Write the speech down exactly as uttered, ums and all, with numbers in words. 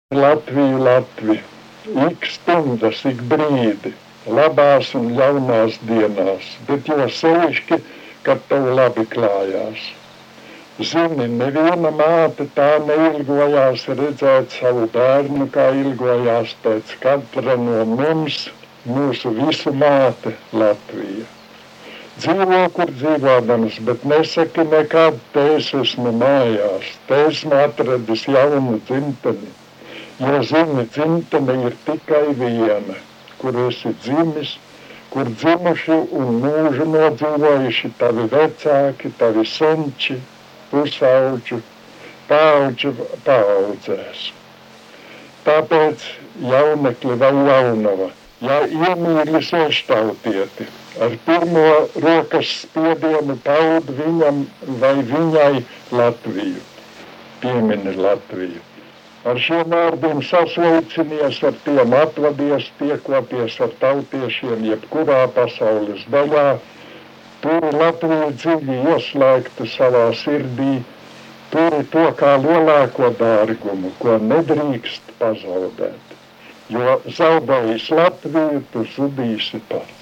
Latviju, Latviju, ik stundas, ik brīdi, labās un ļaunās dienās, bet jo sevišķi, kad tev labi klājās. Zini, neviena māte tā neilgojās redzēt savu bērnu, kā ilgojās pēc katra no mums, mūsu visu māte Latvija. Dzīvo, kur dzīvodams, bet nesaki nekad, te es esmu mājās, te esmu atradis jaunu dzimteni. Jo zini, dzimtene ir tikai viena, kur esi dzimis, kur dzimuši un mūžu nodzīvojuši tavi vecāki, tavi senči, pusauģu, paauģu paaudzēs. Tāpēc jaunekli vai jaunava, ja iemīli sveštautieti, ar pirmo rokas spiedienu paud viņam vai viņai Latviju, piemini Latviju. Ar šiem vārdiem sasveicinies, ar tiem atvadies, tiekoties ar tautiešiem jebkurā pasaules daļā, turi Latviju dziļi ieslēgtu savā sirdī, turi to kā lielāko dārgumu, ko nedrīkst pazaudēt. Jo zaudējis Latviju, tu zudīsi pats.